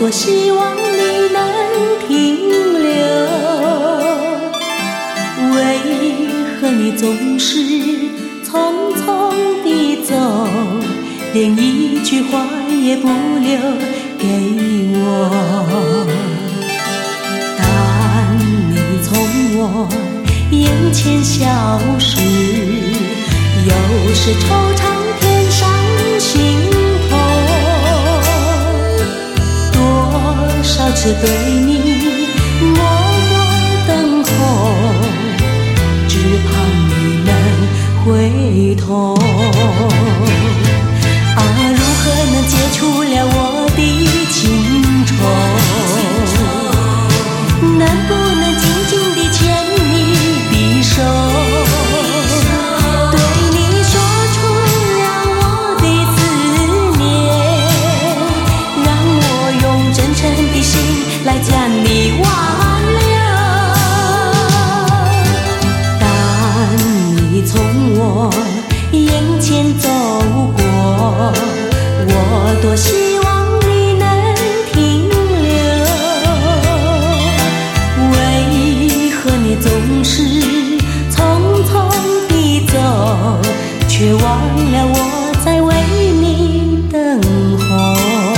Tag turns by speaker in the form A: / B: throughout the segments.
A: 多希望你能停留，为何你总是匆匆地走，连一句话也不留给我？当你从我眼前消失，又是惆怅添伤心头。多少次对你默默等候，只盼你能回头。啊，如何能解除了我的情愁？能不能紧紧地牵你的手？对你说出了我的思念，让我用真诚的心来将你挽留。当你从我眼前走过，我多希望你能停留，为何你总是匆匆地走，却忘了我在为你等候？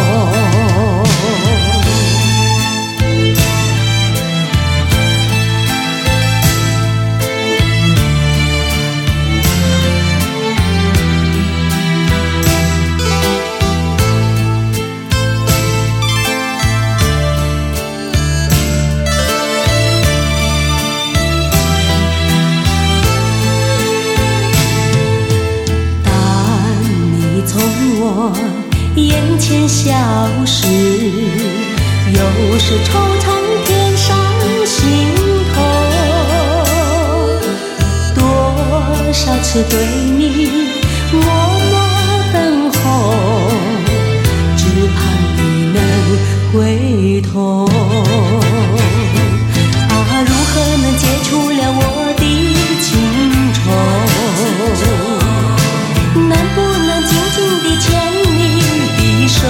A: 眼前消失，又是惆怅添伤心头。多少次对你默默等候，只盼你能回头。啊，如何能解除了我的情愁？能不能紧紧地牵你的手？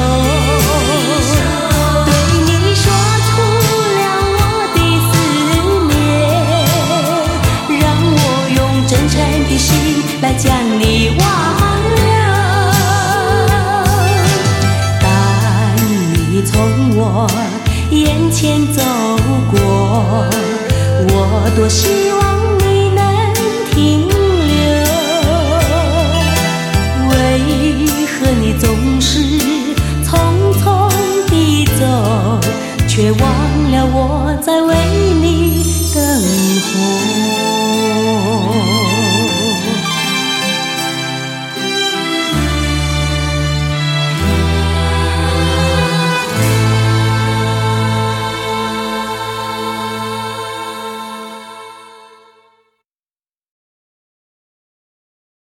A: 对你说出了我的思念，让我用真诚的心来将你挽留。当你从我眼前走